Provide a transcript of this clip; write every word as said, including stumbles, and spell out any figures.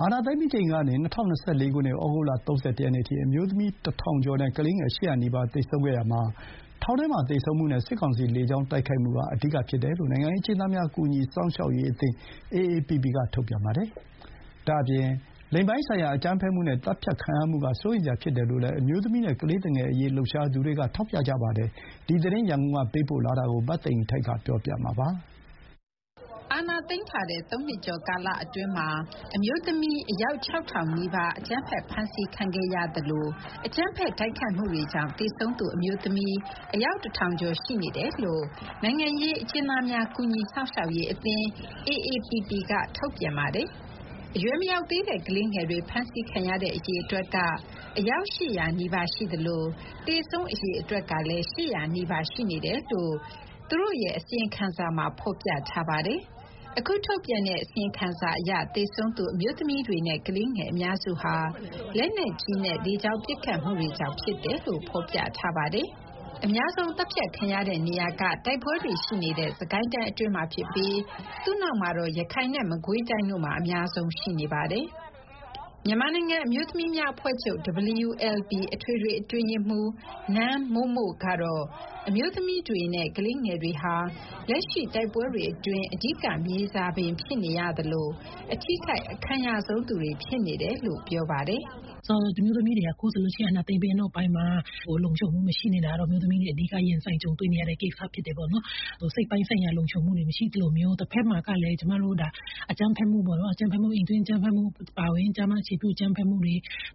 အာဏာသိမ်းပြီးချိန်ကနေ၂၀၂၄ ခုနှစ် ဩဂုတ်လ ၃၁ ရက်နေ့အထိ အမျိုးသမီး တစ်ထောင်ကျော်နဲ့ ကလေးငယ် ၈၀၀ နီးပါး သေဆုံးခဲ့ရာမှာ ထောင်ထဲမှာ သေဆုံးမှုနဲ့ စစ်ကောင်စီ လေကြောင်းတိုက်ခိုက်မှုက အဓိကဖြစ်တယ်လို့ နိုင်ငံရေးအကျဉ်းသားများ ကူညီစောင့်ရှောက်ရေးအသင်း အေအေပီပီ က ထုတ်ပြန်ပါတယ်။ ဒါ့အပြင် လိင်ပိုင်းဆိုင်ရာ အကြမ်းဖက်မှုနဲ့ သတ်ဖြတ်ခံရမှုက စိုးရိမ်စရာဖြစ်တယ်လို့လည်း အမျိုးသမီးနဲ့ ကလေးသူငယ်အရေး လှုပ်ရှားသူတွေက ထောက်ပြကြပါတယ်။ ဒီသတင်း ရန်ကုန်ကပေးပို့လာတာကို မသိင်္ဂီထိုက်က ပြောပြမှာပါ။အာဏာသိမ်းထားတဲ့ သုံးနှစ်ကျော်ကာလအတွင်းမှာ အမျိုးသမီး အယောက် ၆,၀၀၀ နီးပါး အကြမ်းဖက်ဖမ်းဆီးခံခဲ့ရသလို အကြမ်းဖက်တိုက်ခိုက်မှုတွေကြောင့် သေဆုံးသူ အမျိုးသမီး အယောက် တစ်ထောင်ကျော်ရှိနေတယ်လို့ နိုင်ငံရေးအကျဉ်းသားများ ကူညီစောင့်ရှောက်ရေးအသင်း အေအေပီပီ က ထုတ်ပြန်ပါတယ်။ အရွယ်မရောက်သေးတဲ့ ကလေးငယ်တွေ ဖမ်းဆီးခံရတဲ့အရေအတွက်က အယောက် ၈၀၀ နီးပါးရှိသလို သေဆုံးအရေအတွက်ကလည်း ၈၀၀ နီးပါးရှိနေတယ်လို့ သူတို့ရဲ့အစီရင်ခံစာမှာ ဖော်ပြထားပါတယ်။ အခုထုတ်ပြန်တဲ့အစီရင်ခံစာအရ သေဆုံးသူ အမျိုးသမီးတွေနဲ့ ကလေးငယ်အများစုဟာ လက်နက်ကြီးနဲ့ လေကြောင်းပစ်ခတ်မှုတွေကြောင့်ဖြစ်တယ်လို့ ဖော်ပြထားပါတယ်။ အများဆုံးသတ်ဖြတ်ခံရတဲ့နေရာက တိုက်ပွဲတွေရှိနေတဲ့ စစ်ကိုင်းတိုင်းအတွင်းမှာဖြစ်ပြီး သူ့နောက်မှာတော့ ရခိုင်နဲ့ မကွေးတိုင်းတို့မှာ အများဆုံးရှိနေပါတယ်။ မြန်မာနိုင်ငံအမျိုးသမီးများအဖွဲ့ချုပ် ဒဗလီယူအယ်လ်ပီ အထွေထွေအတွင်းရေးမှူး နန်းမို့မို့ကတော့ အမျိုးသမီးတွေနဲ့ ကလေးငယ်တွေဟာ လက်ရှိတိုက်ပွဲတွေအတွင်း အဓိကမြေစာပင်ဖြစ်နေရသလို အထိခိုက်အခံရဆုံးသူတွေဖြစ်နေတယ်လို့ ပြောပါတယ်။ "အမျိုးသမီးတွေက အခုဆိုရင် အာဏာသိမ်းပြီးနောက်ပိုင်းမှာ လုံခြုံမှုမရှိနေတာတော့ အမျိုးသမီးတွေ အဓိကရင်ဆိုင်ကြုံတွေ့နေရတဲ့ကိစ္စဖြစ်တယ်ပေါ့နော်။ စိတ်ပိုင်းဆိုင်ရာလုံခြုံမှုတွေမရှိသလိုမျိုး တဘက်မှာကလည်း ကျမတို့ အကြမ်းဖက်မှုပေါ့နော်။ အိမ်တွင်းအကြမ်းဖက်မှုအပါအဝင် ကျားမအခြေပြုအကြမ်းဖက်မှုတွေ